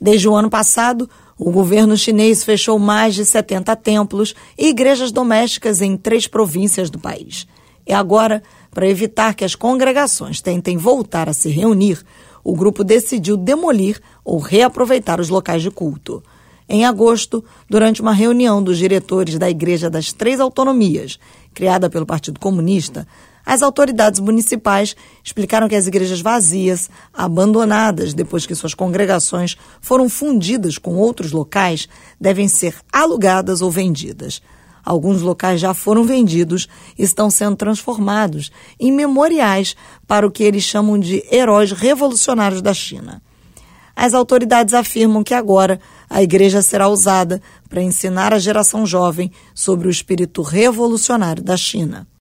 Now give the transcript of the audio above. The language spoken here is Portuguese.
Desde o ano passado, o governo chinês fechou mais de 70 templos e igrejas domésticas em 3 províncias do país. E agora, para evitar que as congregações tentem voltar a se reunir, o grupo decidiu demolir ou reaproveitar os locais de culto. Em agosto, durante uma reunião dos diretores da Igreja das 3 Autonomias, criada pelo Partido Comunista, as autoridades municipais explicaram que as igrejas vazias, abandonadas depois que suas congregações foram fundidas com outros locais, devem ser alugadas ou vendidas. Alguns locais já foram vendidos e estão sendo transformados em memoriais para o que eles chamam de heróis revolucionários da China. As autoridades afirmam que agora a igreja será usada para ensinar a geração jovem sobre o espírito revolucionário da China.